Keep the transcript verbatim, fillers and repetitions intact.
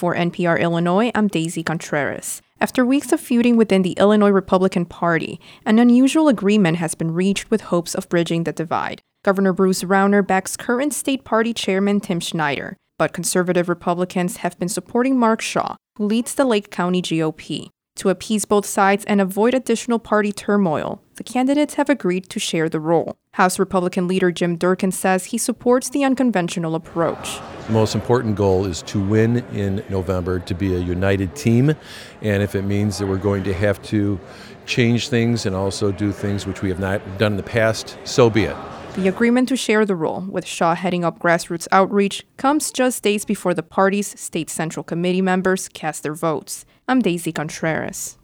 For N P R Illinois, I'm Daisy Contreras. After weeks of feuding within the Illinois Republican Party, an unusual agreement has been reached with hopes of bridging the divide. Governor Bruce Rauner backs current state party chairman Tim Schneider, but conservative Republicans have been supporting Mark Shaw, who leads the Lake County G O P. To appease both sides and avoid additional party turmoil, the candidates have agreed to share the role. House Republican leader Jim Durkin says he supports the unconventional approach. The most important goal is to win in November, to be a united team, and if it means that we're going to have to change things and also do things which we have not done in the past, so be it. The agreement to share the role, with Shaw heading up grassroots outreach, comes just days before the party's state central committee members cast their votes. I'm Daisy Contreras.